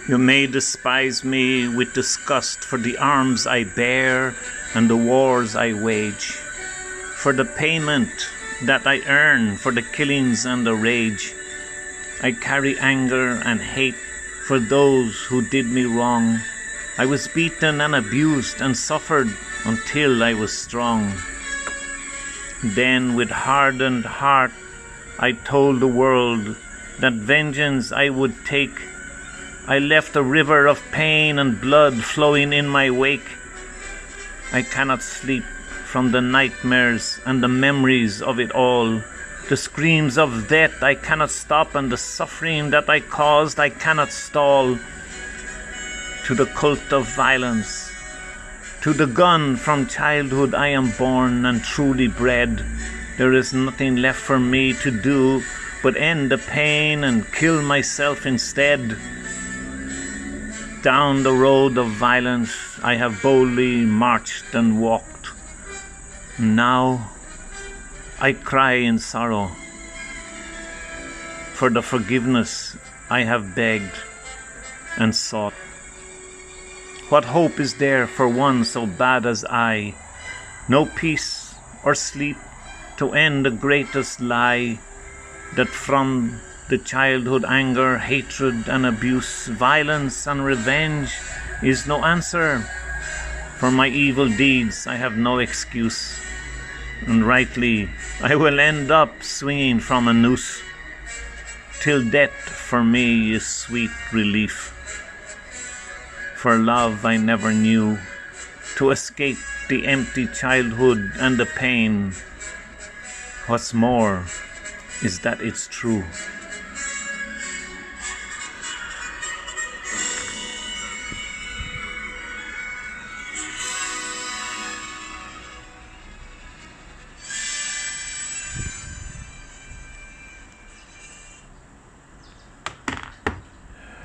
You may despise me with disgust for the arms I bear and the wars I wage, for the payment that I earn for the killings and the rage. I carry anger and hate for those who did me wrong. I was beaten and abused and suffered until I was strong. Then with hardened heart I told the world that vengeance I would take. I left a river of pain and blood flowing in my wake. I cannot sleep from the nightmares and the memories of it all. The screams of death I cannot stop, and the suffering that I caused I cannot stall. To the cult of violence, to the gun from childhood I am born and truly bred. There is nothing left for me to do but end the pain and kill myself instead. Down the road of violence I have boldly marched and walked. Now I cry in sorrow for the forgiveness I have begged and sought. What hope is there for one so bad as I? No peace or sleep to end the greatest lie, that from the childhood anger, hatred and abuse, violence and revenge is no answer. For my evil deeds I have no excuse, and rightly I will end up swinging from a noose, till death for me is sweet relief. For love I never knew, to escape the empty childhood and the pain. What's more is that it's true.